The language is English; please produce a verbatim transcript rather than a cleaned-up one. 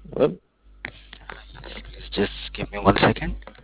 Well, Yes, please just give me one second.